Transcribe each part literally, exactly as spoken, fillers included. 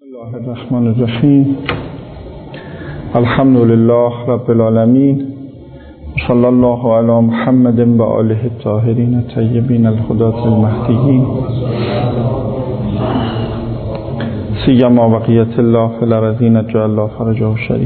بسم الله الرحمن الرحیم. الحمد لله رب العالمین. صلی الله علی محمد و آله الطاهرین الطیبین الهداة المهدیین. سیما بقیت الله فی الارضین جعل الله فرجه شریف.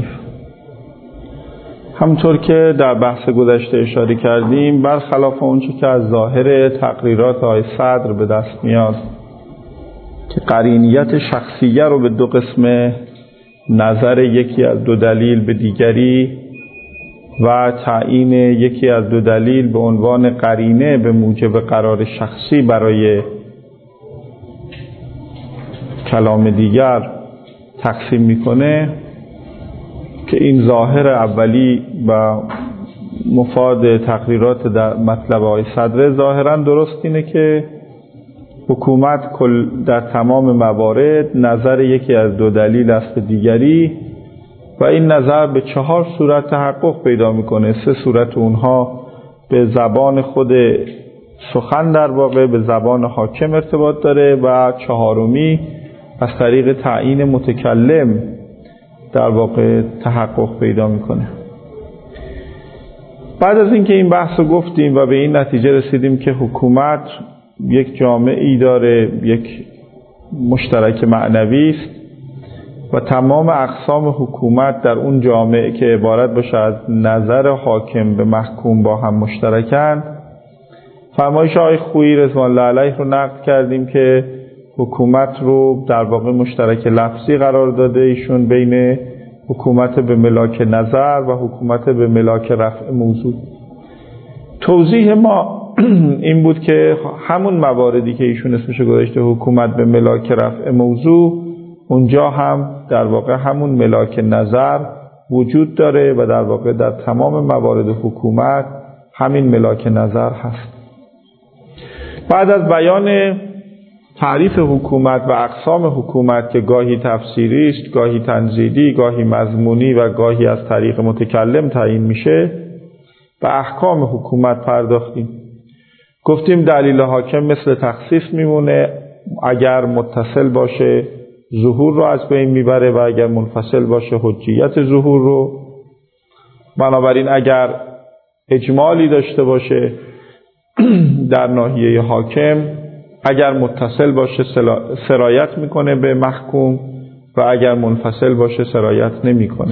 همطور که در بحث گذشته اشاره کردیم، برخلاف اونچه که از ظاهر تقریرات آقای صدر به دست میاد که قرینیت شخصیه رو به دو قسم، نظر یکی از دو دلیل به دیگری و تعیین یکی از دو دلیل به عنوان قرینه به موجب قرار شخصی برای کلام دیگر تقسیم میکنه، که این ظاهر اولی و مفاد تقریرات در مطلب آقای صدر ظاهرا درست اینه که حکومت کل در تمام موارد نظر یکی از دو دلیل است به دیگری و این نظر به چهار صورت تحقق پیدا میکنه. سه صورت اونها به زبان خود سخن در واقع به زبان حاکم ارتباط داره و چهارمی از طریق تعیین متکلم در واقع تحقق پیدا میکنه. بعد از اینکه این بحث رو گفتیم و به این نتیجه رسیدیم که حکومت یک جامعه‌ای داره، یک مشترک معنوی است و تمام اقسام حکومت در اون جامعه که عبارت باشه از نظر حاکم به محکوم با هم مشترکند، فرمایش آقای خویی رضوان الله علیه رو نقد کردیم که حکومت رو در واقع مشترک لفظی قرار داده ایشون بین حکومت به ملاک نظر و حکومت به ملاک رفع موضوع. توضیح ما این بود که همون مواردی که ایشون اسمش گذاشته حکومت به ملاک رفع موضوع، اونجا هم در واقع همون ملاک نظر وجود داره و در واقع در تمام موارد حکومت همین ملاک نظر هست. بعد از بیان تعریف حکومت و اقسام حکومت که گاهی تفسیری است، گاهی تنزیلی، گاهی مضمونی و گاهی از طریق متکلم تعیین میشه، به احکام حکومت پرداختیم. گفتیم دلیل حاکم مثل تخصیص میمونه، اگر متصل باشه ظهور رو از بین میبره و اگر منفصل باشه حجیت ظهور رو. بنابراین اگر اجمالی داشته باشه در ناحیه حاکم، اگر متصل باشه سرایت میکنه به محکوم و اگر منفصل باشه سرایت نمیکنه.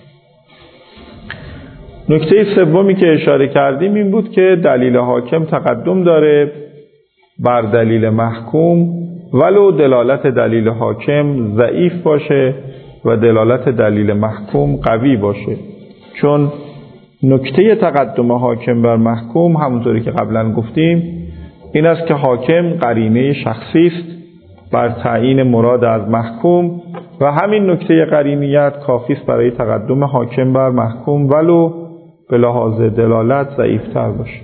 نکته سومی که اشاره کردیم این بود که دلیل حاکم تقدم داره بر دلیل محکوم ولو دلالت دلیل حاکم ضعیف باشه و دلالت دلیل محکوم قوی باشه، چون نکته تقدم حاکم بر محکوم همونطوری که قبلا گفتیم این است که حاکم قرینه شخصی است بر تعیین مراد از محکوم و همین نکته قرینیت کافی است برای تقدم حاکم بر محکوم ولو به لحاظ دلالت ضعیف‌تر باشه.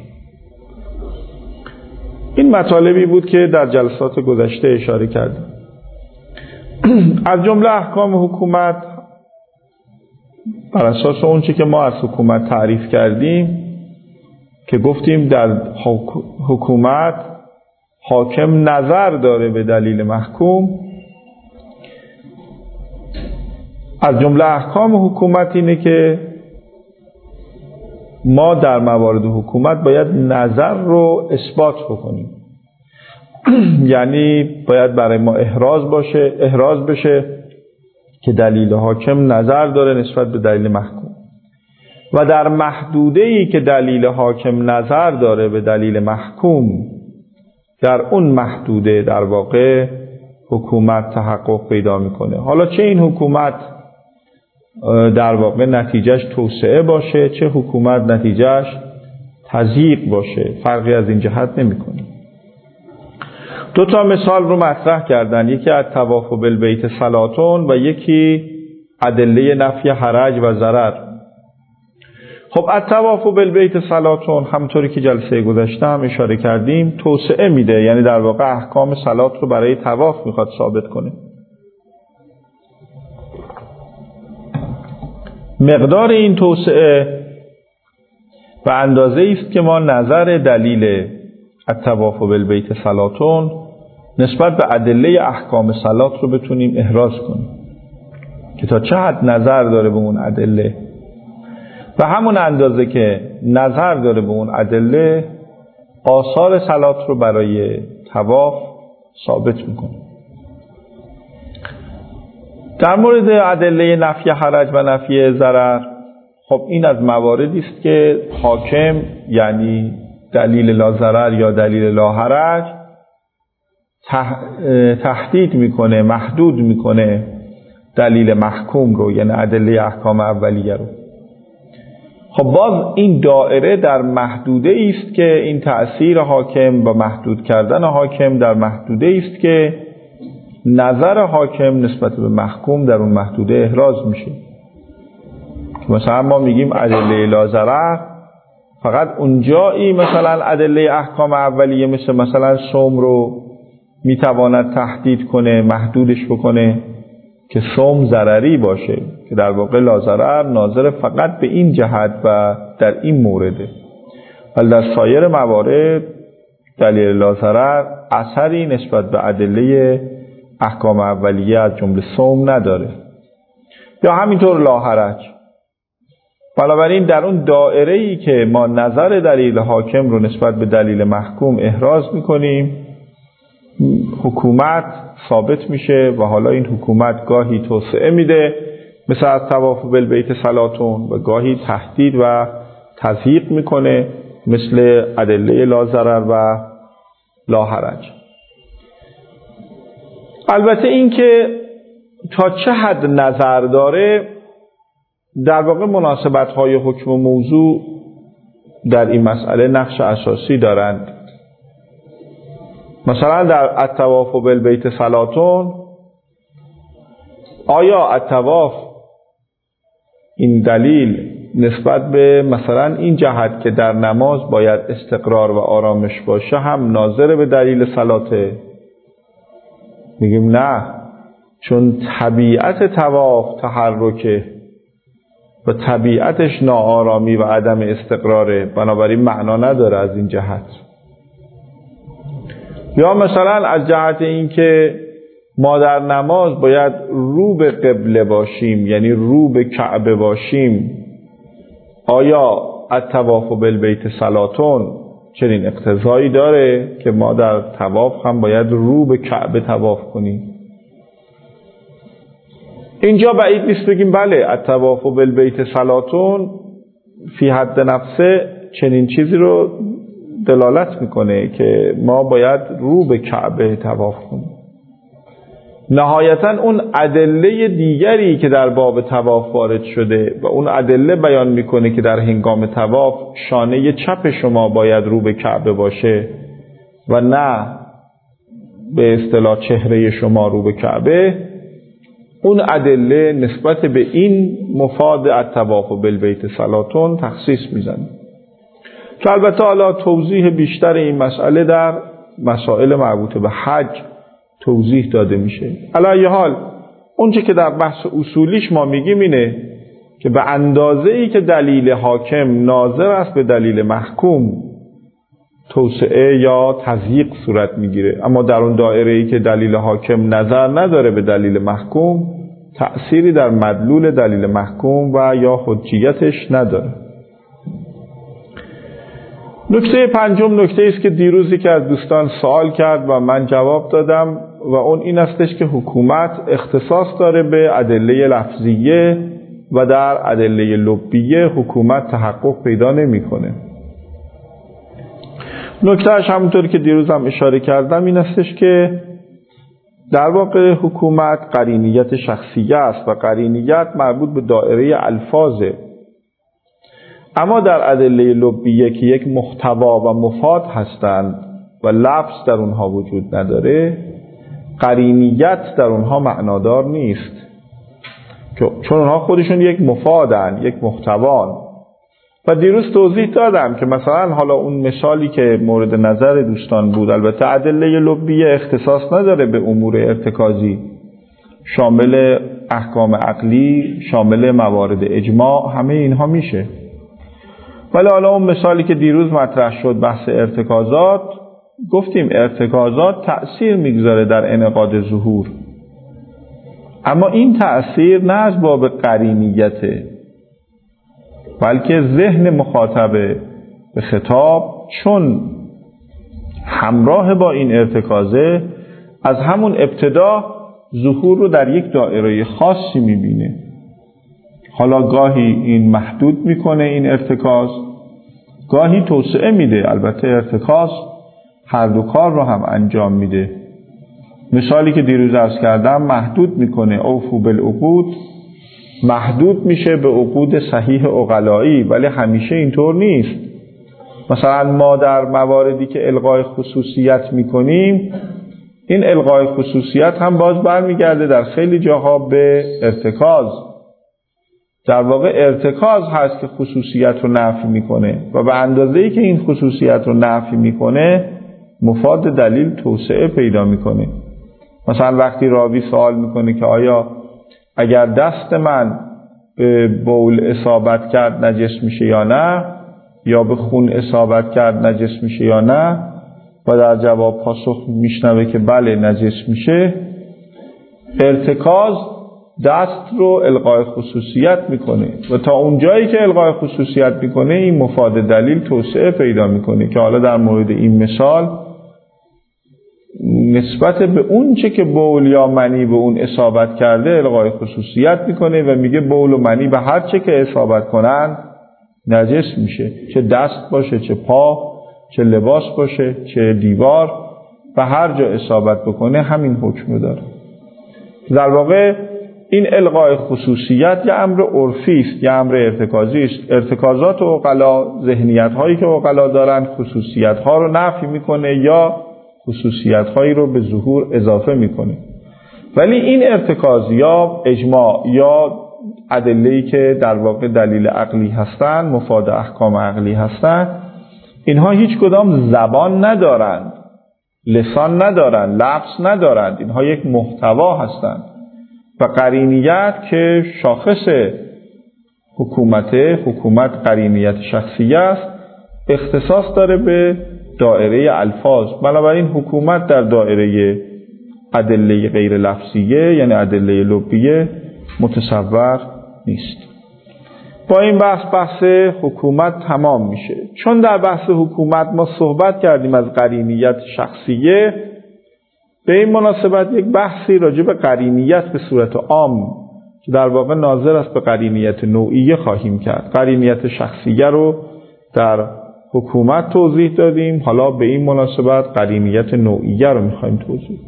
این مطالبی بود که در جلسات گذشته اشاره کردیم. از جمله احکام حکومت بر اساس اون چی که ما از حکومت تعریف کردیم که گفتیم در حکومت حاکم نظر داره به دلیل محکوم، از جمله احکام حکومت اینه که ما در موارد حکومت باید نظر رو اثبات بکنیم. یعنی باید برای ما احراز باشه، احراز بشه که دلیل حاکم نظر داره نسبت به دلیل محکوم و در محدوده‌ای که دلیل حاکم نظر داره به دلیل محکوم، در اون محدوده در واقع حکومت تحقق پیدا میکنه. حالا چه این حکومت در واقع نتیجهش توسعه باشه، چه حکومت نتیجهش تضییق باشه، فرقی از این جهت نمیکنه. دو تا مثال رو مطرح کردن، یکی از طواف بالبیت صلاتون و یکی ادله نفی حرج و ضرر. خب از طواف بالبیت صلاتون همونطوری که جلسه گذشته هم اشاره کردیم توسعه میده، یعنی در واقع احکام صلات رو برای طواف میخواد ثابت کنه. مقدار این توسعه و اندازه است که ما نظر دلیل الطواف بالبیت صلاتون نسبت به ادله احکام صلات رو بتونیم احراز کنیم که تا چه حد نظر داره به اون ادله و همون اندازه که نظر داره به اون ادله آثار صلات رو برای طواف ثابت میکنه. در مورد ادله نفی حرج و نفی ضرر، خب این از مواردی است که حاکم یعنی دلیل لا ضرر یا دلیل لا حرج تهدید میکنه، محدود میکنه دلیل محکوم رو، یعنی ادله احکام اولیه رو. خب باز این دائره در محدوده است که این تأثیر حاکم و محدود کردن حاکم در محدوده است که نظر حاکم نسبت به محکوم در اون محدوده احراز میشه. مثلا ما میگیم ادله لا ضرر فقط اونجایی مثلا ادله احکام اولیه مثل مثلا صوم رو میتواند تهدید کنه، محدودش بکنه که صوم ضرری باشه، که در واقع لا ضرر ناظر فقط به این جهت و در این مورده، ولی در سایر موارد دلیل لا ضرر اثری نسبت به ادله احکام اولیه از جمله صوم نداره. یا همینطور لا حرج. بنابراین در اون دائره‌ای که ما نظر دلیل حاکم رو نسبت به دلیل محکوم احراز میکنیم، حکومت ثابت میشه و حالا این حکومت گاهی توسعه میده مثل از طواف بالبیت صلاتون و گاهی تهدید و تضییق میکنه مثل ادله لا ضرر و لا حرج. البته این که تا چه حد نظر داره در واقع مناسبت‌های حکم و موضوع در این مسئله نقش اساسی دارند. مثلا در الطواف بالبیت صلاتون، آیا الطواف این دلیل نسبت به مثلا این جهت که در نماز باید استقرار و آرامش باشه هم ناظر به دلیل صلاته؟ میگیم نه، چون طبیعت طواف تحرکه و طبیعتش ناآرامی و عدم استقراره، بنابراین معنا نداره از این جهت. یا مثلا از جهت این که ما در نماز باید رو به قبله باشیم، یعنی رو به کعبه باشیم، آیا الطواف بالبیت صلاتون چنین اقتضایی داره که ما در طواف هم باید رو به کعبه طواف کنیم؟ اینجا بعید نیست بگیم بله الطواف بالبیت صلاتون فی حد نفسه چنین چیزی رو دلالت میکنه که ما باید رو به کعبه طواف کنیم. نهایتا اون ادله دیگری که در باب طواف وارد شده و اون ادله بیان میکنه که در هنگام طواف شانه چپ شما باید رو به کعبه باشه و نه به اصطلاح چهره شما رو به کعبه، اون ادله نسبت به این مفاد الطواف بالبیت صلاتون تخصیص میزنه که البته حالا توضیح بیشتر این مسئله در مسائل مربوط به حج توضیح داده میشه. علی ای حال اونچه که در بحث اصولیش ما میگیم اینه که به اندازه ای که دلیل حاکم ناظر است به دلیل محکوم توسعه یا تضییق صورت میگیره، اما در اون دایره ای که دلیل حاکم نظر نداره به دلیل محکوم تأثیری در مدلول دلیل محکوم و یا حجیتش نداره. نکته پنجم نکته است که دیروزی که از دوستان سوال کرد و من جواب دادم و اون این استش که حکومت اختصاص داره به ادله لفظیه و در ادله لبیه حکومت تحقق پیدا نمی‌کنه. نکتهش همونطور که دیروز هم اشاره کردم این استش که در واقع حکومت قرینیت شخصیه است و قرینیت مربوط به دائره الفاظه، اما در ادله لبیه که یک محتوا و مفاد هستند و لفظ در اونها وجود نداره، قرینیت در اونها معنادار نیست، چون اونها خودشون یک مفادن، یک محتوان. و دیروز توضیح دادم که مثلا حالا اون مثالی که مورد نظر دوستان بود، البته ادله لبیه اختصاص نداره به امور ارتکازی، شامل احکام عقلی، شامل موارد اجماع، همه اینها میشه. ولی حالا اون مثالی که دیروز مطرح شد بحث ارتکازات، گفتیم ارتکازات تأثیر میگذاره در انعقاد ظهور، اما این تأثیر نه از باب قرینیته، بلکه ذهن مخاطب به خطاب چون همراه با این ارتکازه از همون ابتدا ظهور رو در یک دایره خاصی میبینه. حالا گاهی این محدود میکنه این ارتکاز، گاهی توسعه میده. البته ارتکاز هر دو کار رو هم انجام میده. مثالی که دیروز عرض کردم محدود میکنه، اوفو بالعقود، محدود میشه به عقود صحیح عقلایی، ولی همیشه اینطور نیست. مثلا ما در مواردی که الغای خصوصیت میکنیم، این الغای خصوصیت هم باز برمیگرده در خیلی جاها به ارتکاز. در واقع ارتکاز هست که خصوصیت رو نفی میکنه و به اندازه‌ای که این خصوصیت رو نفی میکنه مفاد دلیل توسعه پیدا میکنه. مثلا وقتی راوی سوال میکنه که آیا اگر دست من به بول اصابت کرد نجس میشه یا نه، یا به خون اصابت کرد نجس میشه یا نه، و در جواب پاسخ میشنوه که بله نجس میشه، ارتکاز دست رو الغای خصوصیت میکنه و تا اونجایی که الغای خصوصیت میکنه این مفاد دلیل توسعه پیدا میکنه که حالا در مورد این مثال نسبت به اون چه که بول یا منی به اون اصابت کرده الغای خصوصیت میکنه و میگه بول و منی به هر چه که اصابت کنن نجس میشه، چه دست باشه، چه پا، چه لباس باشه، چه دیوار، و هر جا اصابت بکنه همین حکم داره. در واقع این الغای خصوصیت یه امر عرفی است، یه امر ارتکازی است. ارتکازات عقلا، ذهنیت هایی که عقلا دارن، خصوصیت ها رو نفی میکنه یا خصوصیت هایی رو به ظهور اضافه میکنه. ولی این ارتکاز یا اجماع یا ادله‌ای که در واقع دلیل عقلی هستن، مفاد احکام عقلی هستن، اینها هیچ کدام زبان ندارند، لسان ندارند، لفظ ندارند. اینها یک محتوا هستند و قرینیت که شاخص حکومت حکومت قرینیت شخصیه است، اختصاص داره به دایره الفاظ. بنابراین حکومت در دایره ادله غیر لفظیه یعنی ادله لغویه متصور نیست. با این بحث بحث حکومت تمام میشه. چون در بحث حکومت ما صحبت کردیم از قرینیت شخصیه، به این مناسبت یک بحثی راجع به قرینیت به صورت عام که در واقع ناظر است به قرینیت نوعیه خواهیم کرد. قرینیت شخصیه رو در حکومت توضیح دادیم، حالا به این مناسبت قرینیت نوعیه رو میخوایم توضیح بدیم.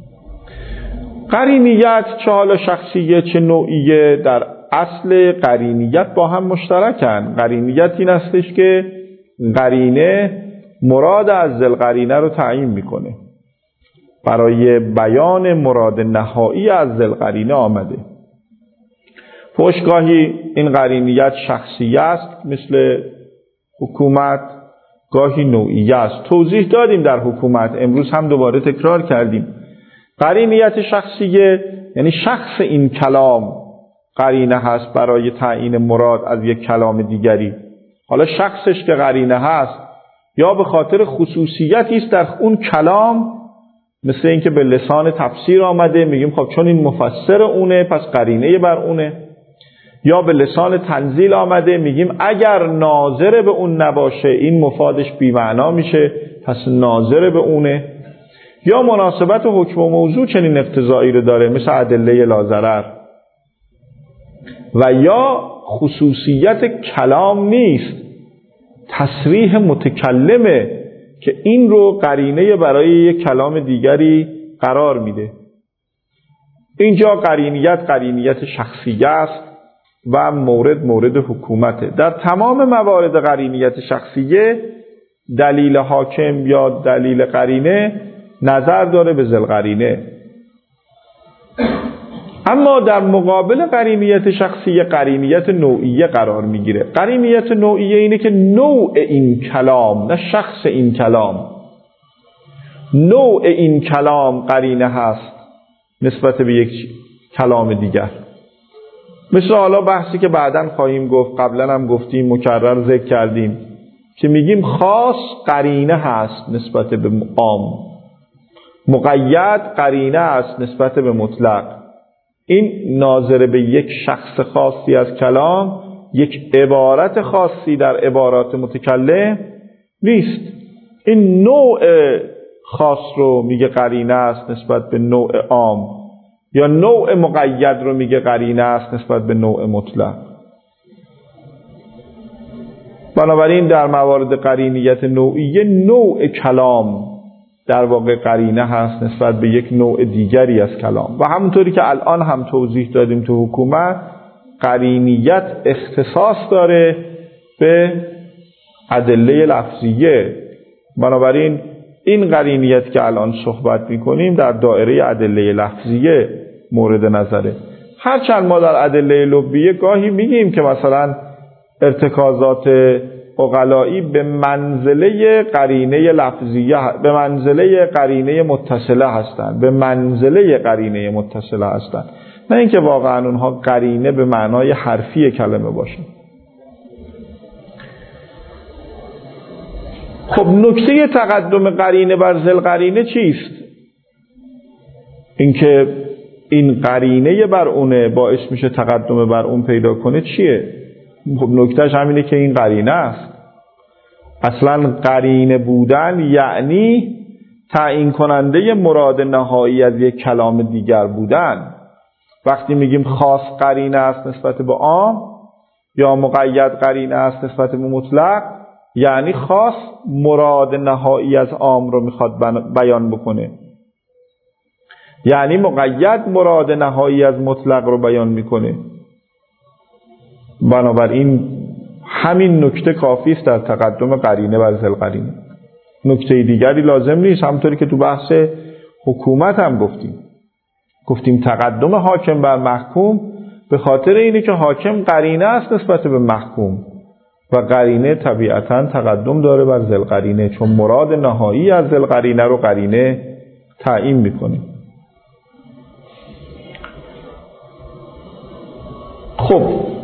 قرینیت چه حالا شخصیه چه نوعیه در اصل قرینیت با هم مشترکن. قرینیت این استش که قرینه مراد از ذل قرینه رو تعیین میکنه، برای بیان مراد نهایی از ذل قرینه آمده. پشتگاهی این قرینیت شخصیه است مثل حکومت، گاهی نوعیه است. توضیح دادیم در حکومت، امروز هم دوباره تکرار کردیم. قرینیت شخصیه یعنی شخص این کلام قرینه هست برای تعیین مراد از یک کلام دیگری. حالا شخصش که قرینه هست یا به خاطر خصوصیتی است در اون کلام، مثل اینکه به لسان تفسیر آمده میگیم خب چون این مفسر اونه پس قرینه بر اونه، یا به لسان تنزیل آمده میگیم اگر ناظر به اون نباشه این مفادش بی معنا میشه پس ناظر به اونه، یا مناسبت حکم و موضوع چنین اقتضایی رو داره مثل ادله لاضرر، و یا خصوصیت کلام نیست، تصریح متکلمه که این رو قرینه برای یک کلام دیگری قرار میده. اینجا قرینیت قرینیت شخصیه است و مورد مورد حکومته. در تمام موارد قرینیت شخصیه دلیل حاکم یا دلیل قرینه نظر داره به ذل قرینه. اما در مقابل قرینیت شخصیه قرینیت نوعیه قرار میگیره. قرینیت نوعیه اینه که نوع این کلام، نه شخص این کلام، نوع این کلام قرینه هست نسبت به یک کلام دیگر. مثل حالا بحثی که بعداً خواهیم گفت، قبلا هم گفتیم، مکرر ذکر کردیم که میگیم خاص قرینه هست نسبت به عام، مقید قرینه است نسبت به مطلق. این ناظر به یک شخص خاصی از کلام، یک عبارت خاصی در عبارات متکلم نیست. این نوع خاص رو میگه قرینه است نسبت به نوع عام، یا نوع مقید رو میگه قرینه است نسبت به نوع مطلق. بنابراین در موارد قرینیت نوعیه، نوع کلام در واقع قرینه هست نسبت به یک نوع دیگری از کلام. و همونطوری که الان هم توضیح دادیم تو حکومت، قرینیت اختصاص داره به ادله لفظیه. بنابراین این قرینیت که الان صحبت میکنیم در دایره ادله لفظیه مورد نظره. هرچند ما در ادله لغویه گاهی میگیم که مثلا ارتکازات عقلایی به منزله قرینه لفظیه، به منزله قرینه متصله هستند، به منزله قرینه متصله هستند، نه اینکه واقعا اونها قرینه به معنای حرفی کلمه باشه. خب نکته تقدم قرینه بر ذل قرینه چیست؟ اینکه این قرینه بر اونه باعث میشه تقدم بر اون پیدا کنه چیه؟ خب نکتهش همینه که این قرینه است. اصلا قرینه بودن یعنی تعیین کننده مراد نهایی از یک کلام دیگر بودن. وقتی میگیم خاص قرینه است نسبت به عام یا مقید قرینه است نسبت به مطلق، یعنی خاص مراد نهایی از عام رو میخواد بیان بکنه، یعنی مقید مراد نهایی از مطلق رو بیان میکنه. بنابراین همین نکته کافی است در تقدم قرینه بر ذل قرینه. نکته دیگری لازم نیست. همونطوری که تو بحث حکومت هم گفتیم گفتیم تقدم حاکم بر محکوم به خاطر اینه که حاکم قرینه است نسبت به محکوم و قرینه طبیعتاً تقدم داره بر ذل قرینه، چون مراد نهایی از ذل قرینه رو قرینه تعیین میکنه. خب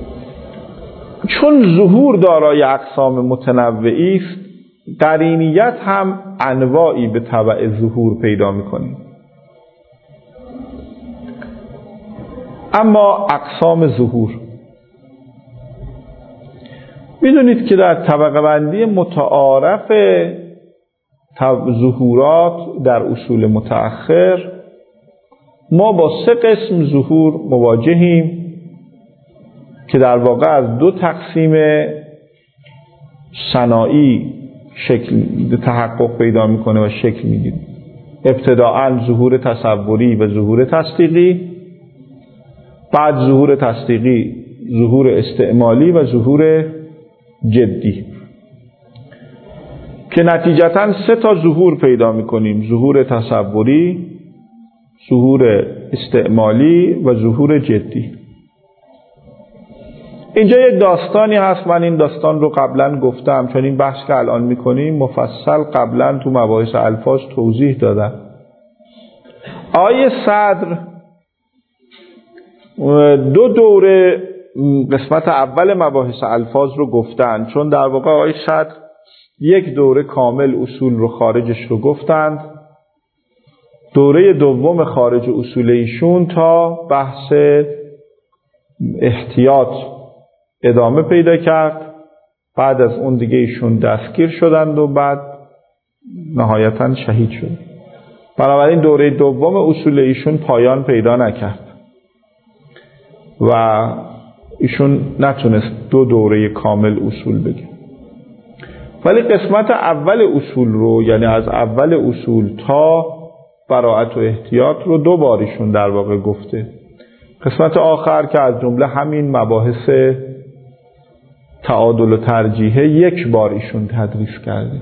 چون ظهور دارای اقسام متنوعی است، قرینیت هم انواعی به تبع ظهور پیدا میکنه. اما اقسام ظهور، میدونید که در طبقه بندی متعارف ظهورات در اصول متأخر ما با سه قسم ظهور مواجهیم که در واقع از دو تقسیم صناعی شکل تحقق پیدا میکنه و شکل میگیره. ابتداءً ظهور تصوری و ظهور تصدیقی، بعد ظهور تصدیقی، ظهور استعمالی و ظهور جدی، که نتیجتاً سه تا ظهور پیدا میکنیم: ظهور تصوری، ظهور استعمالی و ظهور جدی. اینجا یک داستانی هست، من این داستان رو قبلا گفتم، چون این بحث که الان میکنیم مفصل قبلا تو مباحث الفاظ توضیح دادم. آیه صدر دو دوره قسمت اول مباحث الفاظ رو گفتن، چون در واقع آیه صدر یک دوره کامل اصول رو خارجش رو گفتند. دوره دوم خارج اصول ایشون تا بحث احتیاط ادامه پیدا کرد. بعد از اون دیگه ایشون دستگیر شدند و بعد نهایتاً شهید شد. بنابراین دوره دوم اصول ایشون پایان پیدا نکرد و ایشون نتونست دو دوره کامل اصول بگه. ولی قسمت اول اصول رو، یعنی از اول اصول تا براءت و احتیاط رو دو بار ایشون در واقع گفته. قسمت آخر که از جمله همین مباحث تعادل و ترجیحه یک بار ایشون تدریس کرده.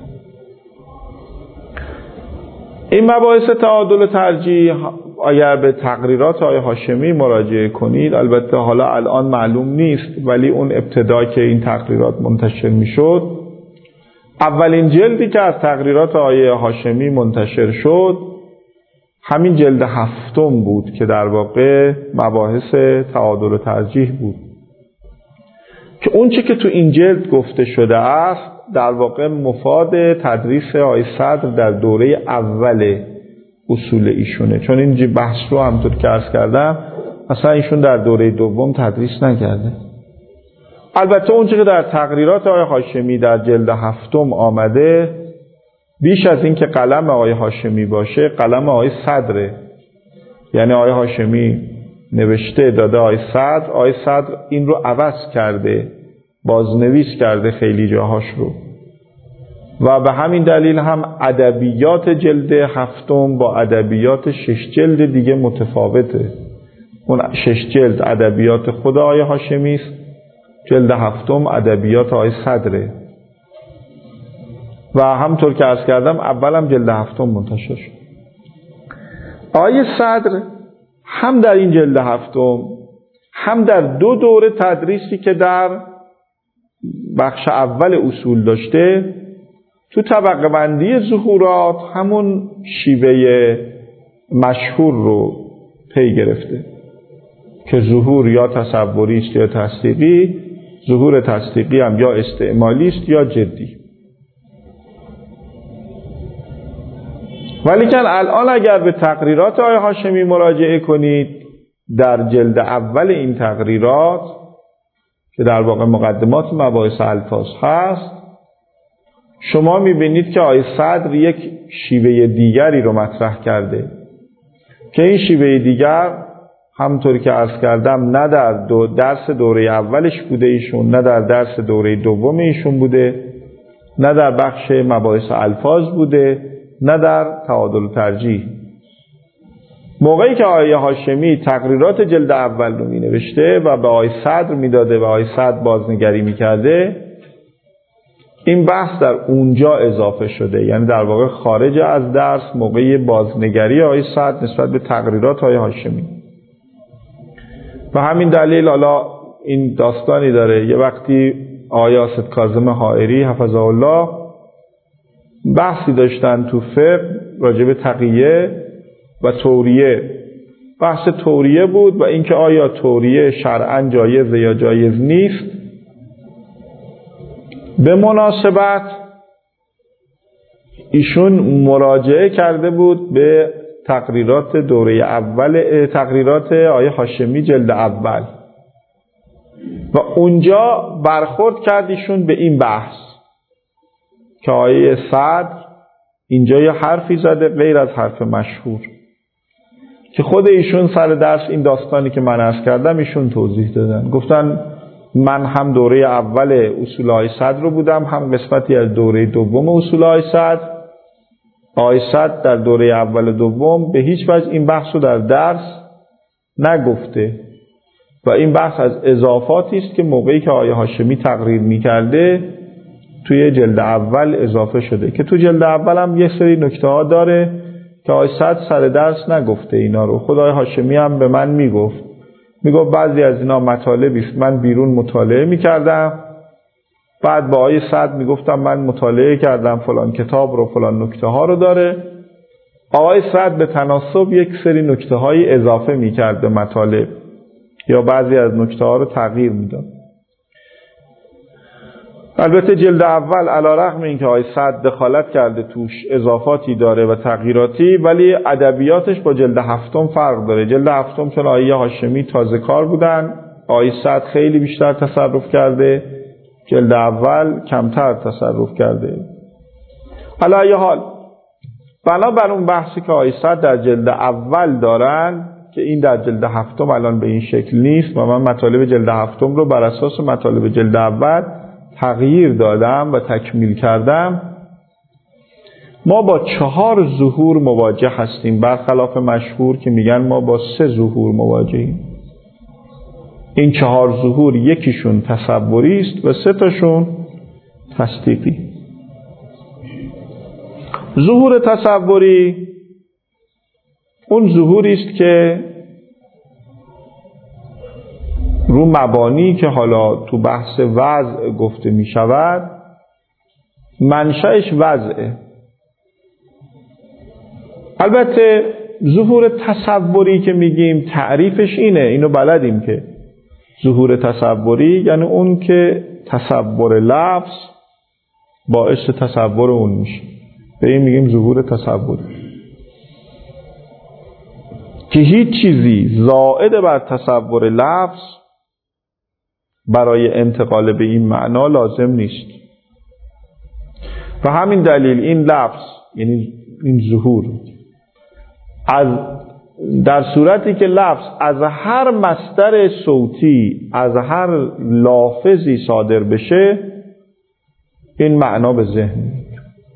این مباحث تعادل و ترجیح اگر به تقریرات آقای هاشمی مراجعه کنید، البته حالا الان معلوم نیست، ولی اون ابتدا که این تقریرات منتشر میشد، اولین جلدی که از تقریرات آقای هاشمی منتشر شد همین جلد هفتم بود که در واقع مباحث تعادل و ترجیح بود، که اون چه که تو این جلد گفته شده است در واقع مفاد تدریس آقای صدر در دوره اول اصول ایشونه، چون این بحث رو همونطور که عرض کردم اصلا ایشون در دوره دوم تدریس نکرده. البته اونچه که در تقریرات آقای هاشمی در جلد هفتم آمده، بیش از این که قلم آقای هاشمی باشه قلم آقای صدره. یعنی آقای هاشمی نوشته داده آقای صدر، آقای صدر این رو عوض کرده، بازنویس کرده خیلی جاهاش رو، و به همین دلیل هم ادبیات جلد هفتم با ادبیات شش جلد دیگه متفاوته. اون شش جلد ادبیات خود آقای هاشمی است، جلد هفتم ادبیات آقای صدره. و همطور که عرض کردم اولم جلد هفتم منتشر شد. آقای صدر هم در این جلد هفتم هم در دو دوره تدریسی که در بخش اول اصول داشته، تو طبقه بندی ظهورات همون شیوه مشهور رو پی گرفته که ظهور یا تصوری است یا تصدیقی، ظهور تصدیقی هم یا استعمالی است یا جدی. ولی که الان اگر به تقریرات آقای هاشمی مراجعه کنید، در جلد اول این تقریرات که در واقع مقدمات مباحث الفاظ هست، شما میبینید که آقای صدر یک شیوه دیگری رو مطرح کرده که این شیوه دیگر همونطوری که عرض کردم نه در دو درس دوره اولش بوده ایشون، نه در درس دوره دوم ایشون بوده، نه در بخش مباحث الفاظ بوده، نه در تعادل و ترجیح. موقعی که آقای هاشمی تقریرات جلد اول رو می نوشته و به آقای صدر می داده و آقای صدر بازنگری می کرده، این بحث در اونجا اضافه شده، یعنی در واقع خارج از درس موقعی بازنگری آقای صدر نسبت به تقریرات آقای هاشمی. و همین دلیل حالا این داستانی داره، یه وقتی آقای اسد کاظم حائری حفظه الله بحثی داشتن تو فقه راجع به تقیه و توریه. بحث توریه بود و اینکه آیا توریه شرعاً جایزه یا جایز نیست. به مناسبت ایشون مراجعه کرده بود به تقریرات دوره اول، تقریرات آقای هاشمی جلد اول، و اونجا برخورد کرد ایشون به این بحث که آقای صدر اینجا یه حرفی زده غیر از حرف مشهور، که خود ایشون سر درس این داستانی که من عرض کردم ایشون توضیح دادن. گفتن من هم دوره اول اصول آقای صدر رو بودم، هم قسمتی از دوره دوم اصول آقای صدر. آقای صدر در دوره اول و دوم به هیچ وجه این بحث رو در درس نگفته و این بحث از اضافاتی است که موقعی که آقای هاشمی تقریر می‌کرده توی جلد اول اضافه شده، که تو جلد اول هم یه سری نکته ها داره که آقای صدر سر درس نگفته اینا رو. خود آقای هاشمی هم به من میگفت میگفت بعضی از اینا مطالبی است من بیرون مطالعه میکردم، بعد با آقای صدر میگفتم من مطالعه کردم فلان کتاب رو، فلان نکته ها رو داره. آقای صدر به تناسب یک سری نکته های اضافه میکرد به مطالب یا بعضی از نکته ها رو تغییر میداد. البته جلد اول علیرغم اینکه آقای صدر دخالت کرده توش اضافاتی داره و تغییراتی، ولی ادبیاتش با جلد هفتم فرق داره. جلد هفتم چون آقای هاشمی تازه کار بودن، آقای صدر خیلی بیشتر تصرف کرده، جلد اول کمتر تصرف کرده. علی ای حال بنابر اون بحثی که آقای صدر در جلد اول دارن که این در جلد هفتم الان به این شکل نیست و من مطالب جلد هفتم رو بر اساس مطالب جلد اول تغییر دادم و تکمیل کردم، ما با چهار ظهور مواجه هستیم، برخلاف مشهور که میگن ما با سه ظهور مواجهیم. این چهار ظهور یکیشون تصوری است و سه تاشون تصدیقی. ظهور تصوری اون ظهوری است که رو مبانی که حالا تو بحث وضع گفته می شود، منشأش وضعه. البته ظهور تصوری که میگیم تعریفش اینه، اینو بلدیم که ظهور تصوری یعنی اون که تصور لفظ باعث تصور اون میشه. به این میگیم ظهور تصوری، که هیچ چیزی زائد بر تصور لفظ برای انتقال به این معنا لازم نیست. و همین دلیل این لفظ، یعنی این ظهور، از در صورتی که لفظ از هر مصدر صوتی، از هر لافظی صادر بشه، این معنا به ذهن میاد.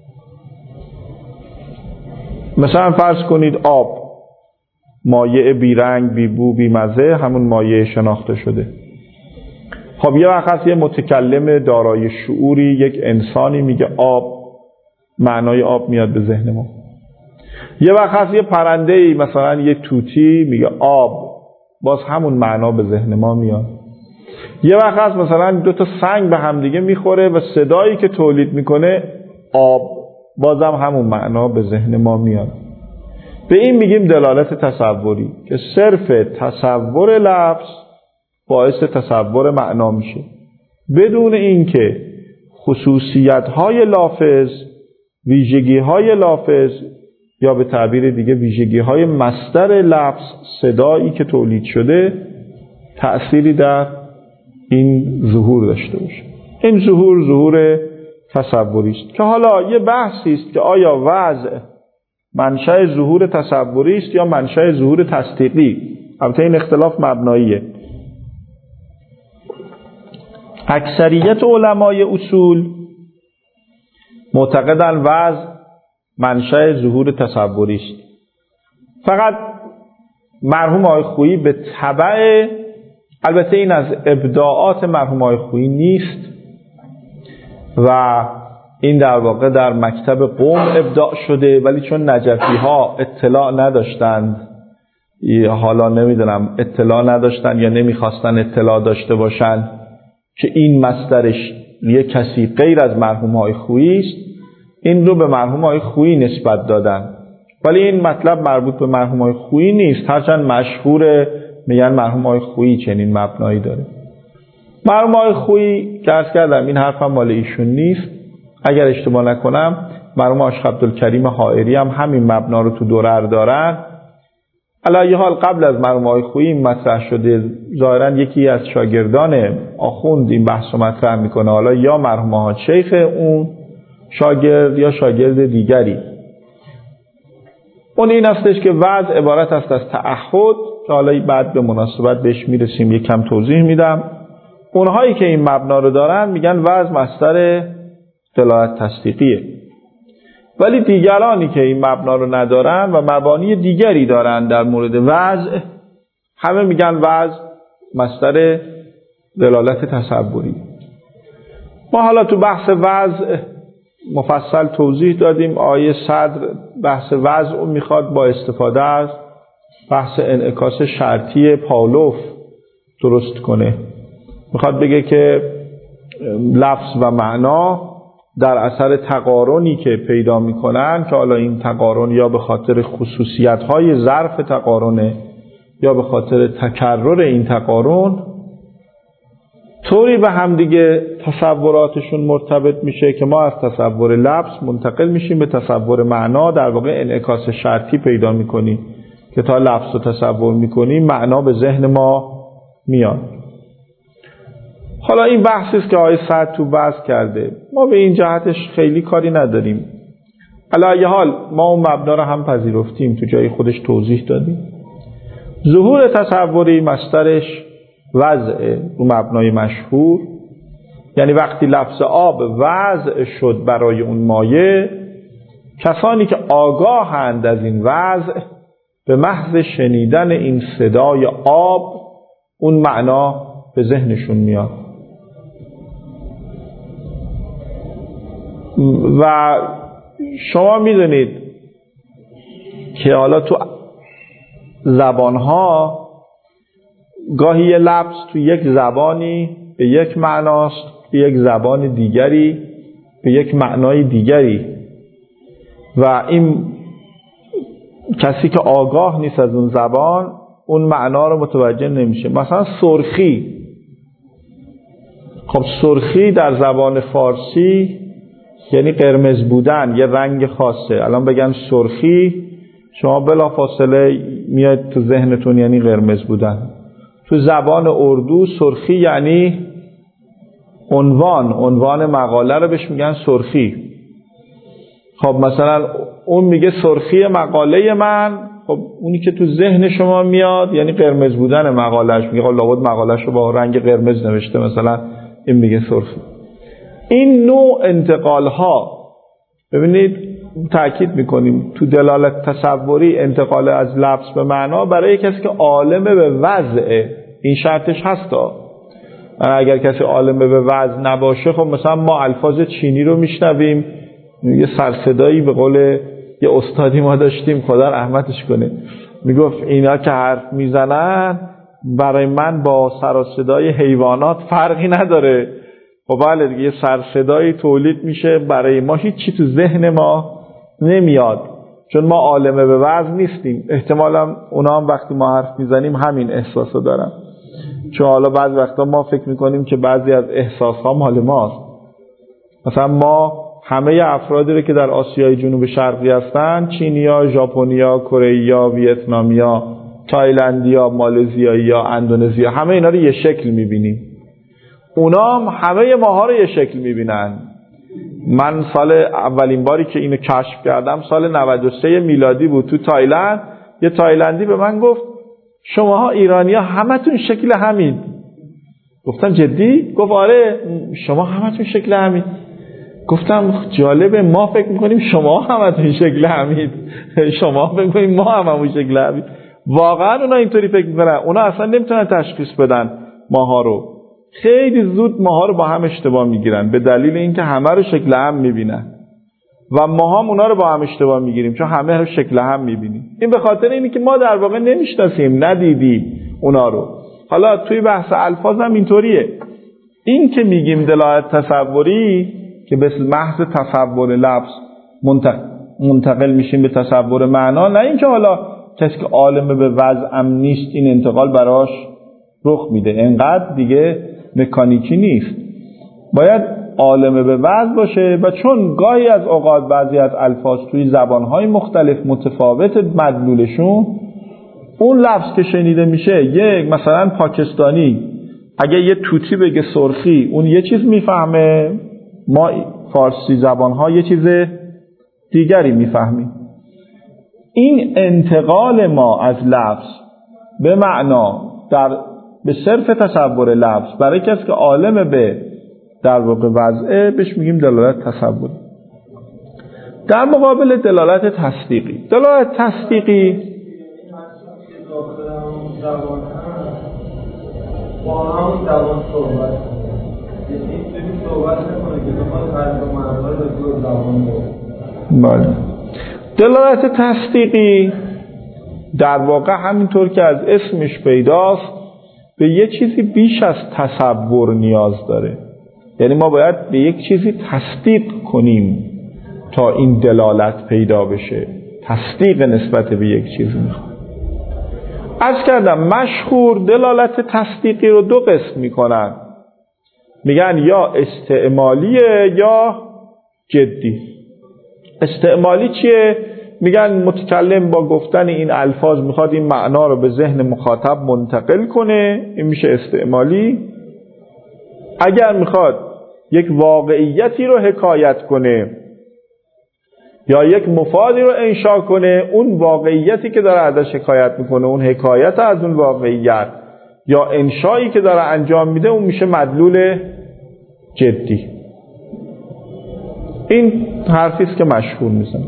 مثلا فرض کنید آب، مایع بی رنگ، بی بو، بی مزه، همون مایع شناخته شده. خب یه وقت هست یه متکلم دارای شعوری، یک انسانی میگه آب، معنای آب میاد به ذهن ما. یه وقت هست یه پرنده‌ای، مثلا یه توتی میگه آب، باز همون معنا به ذهن ما میاد. یه وقت هست مثلا دو تا سنگ به هم دیگه میخوره و صدایی که تولید میکنه آب، بازم همون معنا به ذهن ما میاد. به این میگیم دلالت تصوری، که صرف تصور لفظ باعث تصور معنا میشه، بدون اینکه خصوصیت‌های لافظ، ویژگی‌های لافظ، یا به تعبیر دیگه ویژگی‌های مصدر لفظ، صدایی که تولید شده، تأثیری در این ظهور داشته باشه. این ظهور ظهور تصوری است، که حالا یه بحثی است که آیا وضع منشأ ظهور تصوری است یا منشأ ظهور تصدیقی. البته این اختلاف مبناییه. اکثریت علمای اصول معتقدن وضع منشأ ظهور تصوری است. فقط مرحوم آقای خویی به تبع، البته این از ابداعات مرحوم آقای خویی نیست و این در واقع در مکتب قم ابداع شده، ولی چون نجفی ها اطلاع نداشتند، حالا نمیدونم اطلاع نداشتن یا نمیخواستن اطلاع داشته باشن که این مصدرش یه کسی غیر از مرحوم آقای خویی است، این رو به مرحوم آقای خویی نسبت دادن. ولی این مطلب مربوط به مرحوم آقای خویی نیست، هرچند مشهور میگن مرحوم آقای خویی چنین مبنایی داره. مرحوم آقای خویی که عرض کردم این حرفم مال ایشون نیست، اگر اشتباه نکنم مرحوم عاشق عبدالکریم حائری هم همین مبنا رو تو درر دارن. علی حال قبل از مرحوم آقای خویی این مطرح شده، ظاهرا یکی از شاگردان آخوند این بحث رو مطرح میکنه، حالا یا مرحوم آقا شیخ اون شاگرد یا شاگرد دیگری. اون این هستش که وضع عبارت است از تعهد، که حالا بعد به مناسبت بهش میرسیم یک کم توضیح میدم. اونهایی که این مبنا رو دارن میگن وضع مصدر دلالت تصدیقیه، ولی دیگرانی که این مبنا رو ندارن و مبانی دیگری دارن در مورد وضع، همه میگن وضع مصدر دلالت تصوری. ما حالا تو بحث وضع مفصل توضیح دادیم. آیه صدر بحث وضع رو میخواد با استفاده از بحث انعکاس شرطی پاولوف درست کنه. میخواد بگه که لفظ و معنا در اثر تقارنی که پیدا میکنن، که حالا این تقارن یا به خاطر خصوصیت‌های ظرف تقارنه یا به خاطر تکرر این تقارن، طوری به هم دیگه تصوراتشون مرتبط میشه که ما از تصور لفظ منتقل میشیم به تصور معنا. در واقع انعکاس شرطی پیدا میکنیم که تا لفظ رو تصور میکنیم معنا به ذهن ما میاد. حالا این بحثی است که آیه صد تو بحث کرده، ما به این جهتش خیلی کاری نداریم. علی حال ما اون مبنا رو هم پذیرفتیم، تو جای خودش توضیح دادیم. ظهور تصوری مصدرش وضع رو مبنای مشهور، یعنی وقتی لفظ آب وضع شد برای اون مایه، کسانی که آگاهند از این وضع به محض شنیدن این صدای آب اون معنا به ذهنشون میاد. و شما میدونید که حالا تو زبانها گاهی یه لفظ تو یک زبانی به یک معناست، به یک زبان دیگری به یک معنای دیگری، و این کسی که آگاه نیست از اون زبان اون معنا رو متوجه نمیشه. مثلا سرخی، خب سرخی در زبان فارسی یعنی قرمز بودن، یه رنگ خاصه. الان بگن سرخی، شما بلافاصله میاد تو ذهنتون یعنی قرمز بودن. تو زبان اردو سرخی یعنی عنوان، عنوان مقاله رو بهش میگن سرخی. خب مثلا اون میگه سرخی مقاله من، خب اونی که تو ذهن شما میاد یعنی قرمز بودن مقالهش. میگه خب لابد مقالهش رو با رنگ قرمز نوشته، مثلا این میگه سرخی. این نوع انتقال ها، ببینید تأکید میکنیم تو دلالت تصوری انتقال از لفظ به معنا برای کسی که عالم به وضعه، این شرطش هستا. اگر کسی عالم به وضع نباشه، خب مثلا ما الفاظ چینی رو میشنویم، یه سرصدایی به قول یه استادی ما داشتیم خدا رحمتش کنه، میگفت اینا که حرف میزنن برای من با سر و صدای حیوانات فرقی نداره. خب بله دیگه، یه سرصدایی تولید میشه برای ما، هیچی تو ذهن ما نمیاد چون ما عالم به وضع نیستیم. احتمالا اونا هم وقتی ما حرف میزنیم همین احساسو دارن، چون حالا بعضی وقتا ما فکر میکنیم که بعضی از احساسها مال ماست. مثلا ما همه افرادی رو که در آسیای جنوب شرقی هستن، چینیا، ژاپنیا، کره‌ایا، ویتنامیا، تایلندیا، مالزیایی‌ها، اندونزیا، همه اینا رو یه شکل میبینیم. اونا هم همه ماها رو یه شکل میبینن. من سال اولین باری که اینو کشف کردم سال نود و سه میلادی بود، تو تایلند. یه تایلندی به من گفت شماها ایرانی‌ها همتون شکل همین. گفتم جدی؟ گفت آره شما همتون شکل همین. گفتم جالبه، ما فکر میکنیم شما همتون شکل همین، شما فکر میکنیم ما هممون شکل همین. واقعا اونا اینطوری فکر میکنن. اونا اصلا نمیتونن تشخیص بدن ماها رو، خیلی زود ماها رو با هم اشتباه میگیرن به دلیل اینکه همه رو شکل هم میبینن و ما هم اونا رو با هم اشتباه میگیریم چون همه رو شکل هم میبینیم. این به خاطر اینه که ما در واقع نمیشناسیم، ندیدیم اونا رو. حالا توی بحث الفاظ هم اینطوریه. این که میگیم دلالت تصوری که به محض تصور لفظ منتقل میشیم به تصور معنا، نه اینکه حالا کسی که عالم به وضعم نیست این انتقال براش رخ میده. انقدر دیگه مکانیکی نیست، باید عالم به وضع باشه. و چون گاهی از اوقات بعضی از الفاظ توی زبانهای مختلف متفاوت مدلولشون، اون لفظ که شنیده میشه، یک مثلا پاکستانی اگه یه توتی بگه سرخی اون یه چیز میفهمه، ما فارسی زبانها یه چیز دیگری میفهمیم. این انتقال ما از لفظ به معنا در به صرف تصور لفظ برای کسی که عالم به در واقع وضعه بهش میگیم دلالت تصوری. در مقابل دلالت تصدیقی، دلالت تصدیقی با هم زبان صحبت یعنی صحبت نکنه که بخواد هر دو معنی رو دو زبان بود. بله. دلالت تصدیقی در واقع همینطور که از اسمش پیداست به یه چیزی بیش از تصور نیاز داره. یعنی ما باید به یک چیزی تصدیق کنیم تا این دلالت پیدا بشه. تصدیق نسبت به یک چیزی میخواد. عرض کردم مشهور دلالت تصدیقی رو دو قسم میکنن، میگن یا استعمالیه یا جدی. استعمالی چیه؟ میگن متکلم با گفتن این الفاظ میخواد این معنا رو به ذهن مخاطب منتقل کنه، این میشه استعمالی. اگر میخواد یک واقعیتی رو حکایت کنه یا یک مفادی رو انشا کنه، اون واقعیتی که داره ازش حکایت میکنه، اون حکایت از اون واقعیت یا انشایی که داره انجام میده، اون میشه مدلول جدی. این حرفی است که مشهور میزنه.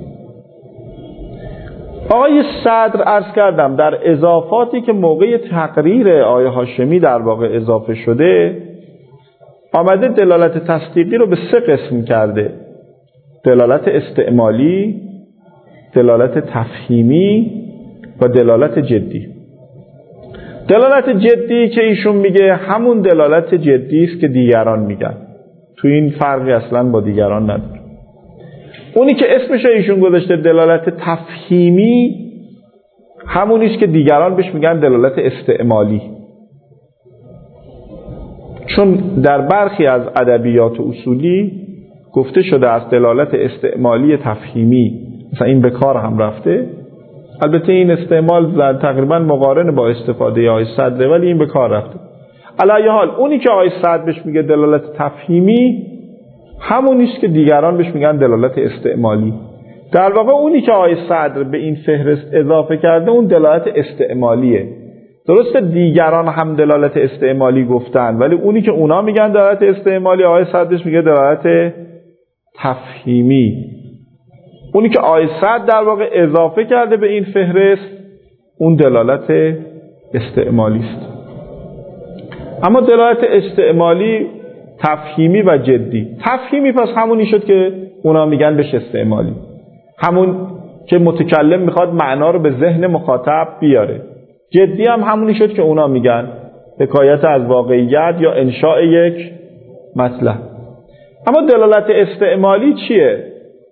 آقای صدر عرض کردم در اضافاتی که موقع تقریر آیه هاشمی در واقع اضافه شده، آمده دلالت تصدیقی رو به سه قسم کرده: دلالت استعمالی، دلالت تفهیمی و دلالت جدی. دلالت جدی که ایشون میگه همون دلالت جدی است که دیگران میگن، تو این فرقی اصلا با دیگران نداره. اونی که اسمش ایشون گذاشته دلالت تفهیمی، همونی است که دیگران بهش میگن دلالت استعمالی. چون در برخی از ادبیات اصولی گفته شده از دلالت استعمالی تفهیمی مثلا این به کار هم رفته. البته این استعمال تقریبا مقارن با استفاده آیه صدره، ولی این به کار رفته. علی ای حال اونی که آیه صدر بهش میگه دلالت تفهیمی همونیست که دیگران بهش میگن دلالت استعمالی. در واقع اونی که آیه صدر به این فهرست اضافه کرده اون دلالت استعمالیه. درسته دیگران هم دلالت استعمالی گفتن، ولی اونی که اونا میگن دلالت استعمالی آیه صدرش میگه دلالت تفهیمی. اونی که آیه صدر در واقع اضافه کرده به این فهرست اون دلالت استعمالی است. اما دلالت استعمالی تفهیمی و جدی. تفهیمی پس همونی شد که اونا میگن بهش استعمالی، همون که متکلم میخواد معنا رو به ذهن مخاطب بیاره. جدی هم همونی شد که اونا میگن حکایت از واقعیت یا انشاء یک مطلب. اما دلالت استعمالی چیه؟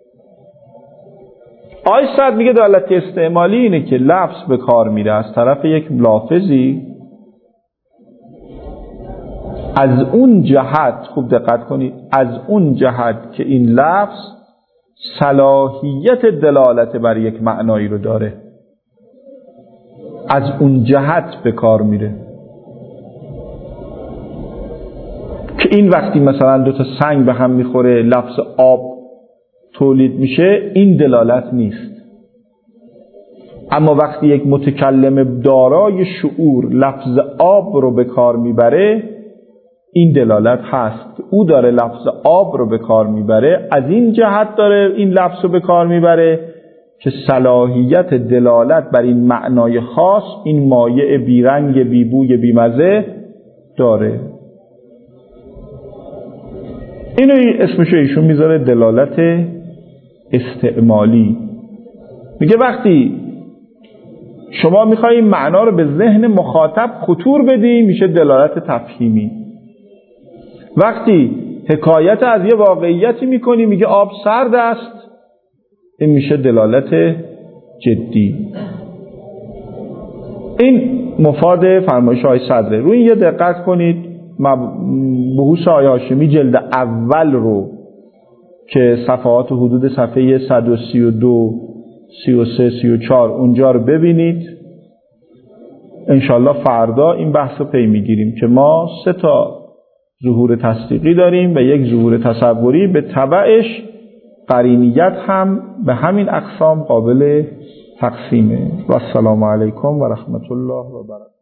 آیه صدر میگه دلالت استعمالی اینه که لفظ به کار میره از طرف یک لافظی از اون جهت، خوب دقت کنید، از اون جهت که این لفظ صلاحیت دلالت بر یک معنایی رو داره، از اون جهت به کار میره. که این وقتی مثلا دو تا سنگ به هم میخوره لفظ آب تولید میشه، این دلالت نیست. اما وقتی یک متکلم دارای شعور لفظ آب رو به کار میبره، این دلالت هست. او داره لفظ آب رو به کار میبره، از این جهت داره این لفظ رو به کار میبره که صلاحیت دلالت بر این معنای خاص، این مایع بیرنگ بیبوی بیمزه داره. اینو اسمشو ایشون میذاره دلالت استعمالی. میگه وقتی شما میخوایی معنا رو به ذهن مخاطب خطور بدی میشه دلالت تفهیمی. وقتی حکایت از یه واقعیتی میکنی میگه آب سرد است، این میشه دلالت جدی. این مفاد فرمایش آیه صدره. روی یه دقت کنید. بحوث آیه هاشمی جلد اول رو که صفحات حدود صفحه صد و سی و دو، سی و سه، سی و چهار اونجا رو ببینید. انشالله فردا این بحث رو پی میگیریم که ما سه تا ظهور تصدیقی داریم و یک ظهور تصوری، به تبعش قرینیت هم به همین اقسام قابل تقسیمه. و السلام علیکم و رحمت الله و برکاته.